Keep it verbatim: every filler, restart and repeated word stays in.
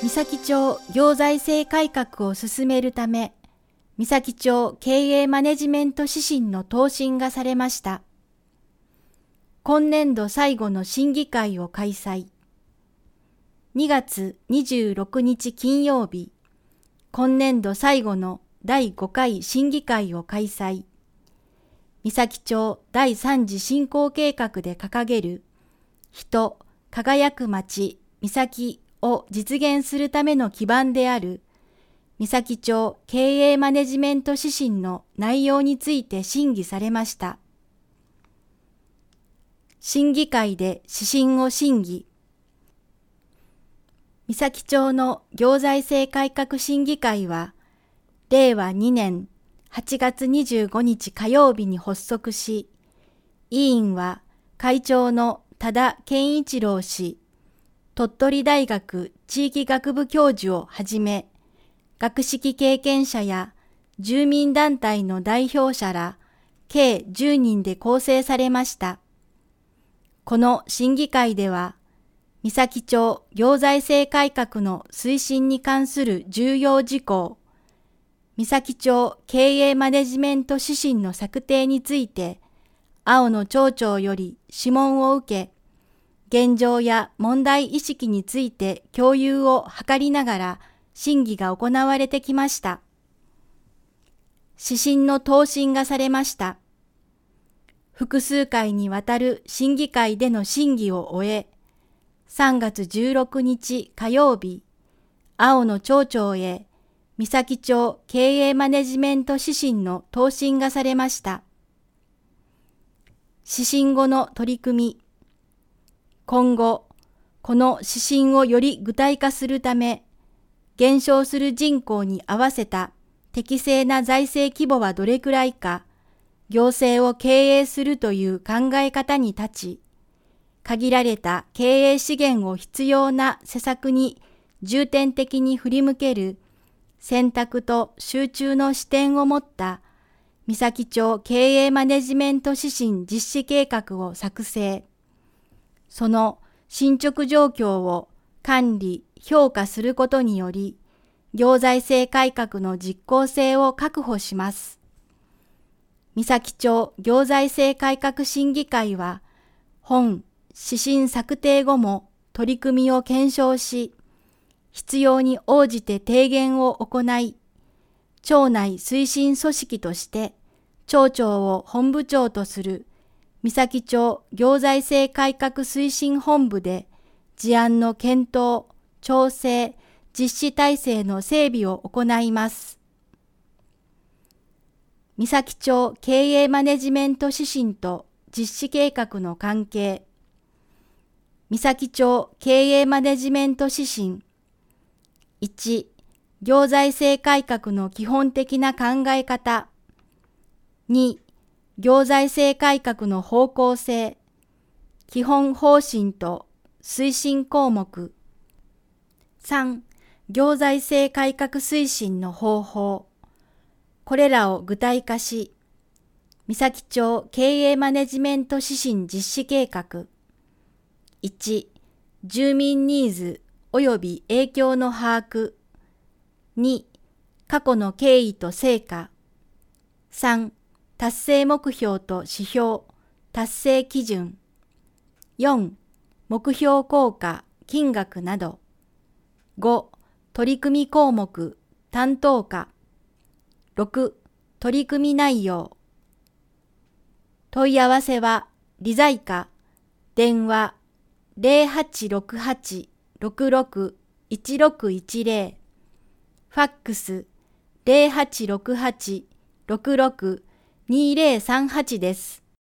三崎町行財政改革を進めるため、三崎町経営マネジメント指針の答申がされました。今年度最後の審議会を開催。にがつにじゅうろくにち金曜日、今年度最後のだいごかい審議会を開催。三崎町だいさん次振興計画で掲げる人、輝く町、三崎を実現するための基盤である三崎町経営マネジメント指針の内容について審議されました。審議会で指針を審議。三崎町の行財政改革審議会は、れいわにねんはちがつにじゅうごにち火曜日に発足し、委員は会長の多田健一郎氏、鳥取大学地域学部教授をはじめ、学識経験者や住民団体の代表者ら計じゅうにんで構成されました。この審議会では、三崎町行財政改革の推進に関する重要事項、三崎町経営マネジメント指針の策定について、青野町長より諮問を受け、現状や問題意識について共有を図りながら審議が行われてきました。指針の答申がされました。複数回にわたる審議会での審議を終え、さんがつじゅうろくにち火曜日、青野町長へ三崎町経営マネジメント指針の答申がされました。指針後の取り組み。今後、この指針をより具体化するため、減少する人口に合わせた適正な財政規模はどれくらいか、行政を経営するという考え方に立ち、限られた経営資源を必要な施策に重点的に振り向ける選択と集中の視点を持った三崎町経営マネジメント指針実施計画を作成。その進捗状況を管理・評価することにより、行財政改革の実効性を確保します。三崎町行財政改革審議会は、本指針策定後も取り組みを検証し、必要に応じて提言を行い、町内推進組織として町長を本部長とする三崎町行財政改革推進本部で事案の検討、調整、実施体制の整備を行います。三崎町経営マネジメント指針と実施計画の関係。三崎町経営マネジメント指針。いち、行財政改革の基本的な考え方。に、行財政改革の方向性、基本方針と推進項目。さん、行財政改革推進の方法。これらを具体化し、三崎町経営マネジメント指針実施計画。いち、住民ニーズ及び影響の把握。に、過去の経緯と成果。さん、達成目標と指標、達成基準。よん、目標効果、金額など。ご、取り組み項目、担当課。ろく、取り組み内容。問い合わせは、理財課、電話ゼロはちろくはち ろくろく いちろくいちゼロ、ファックスゼロはちろくはち ろくろく にゼロさんはちです。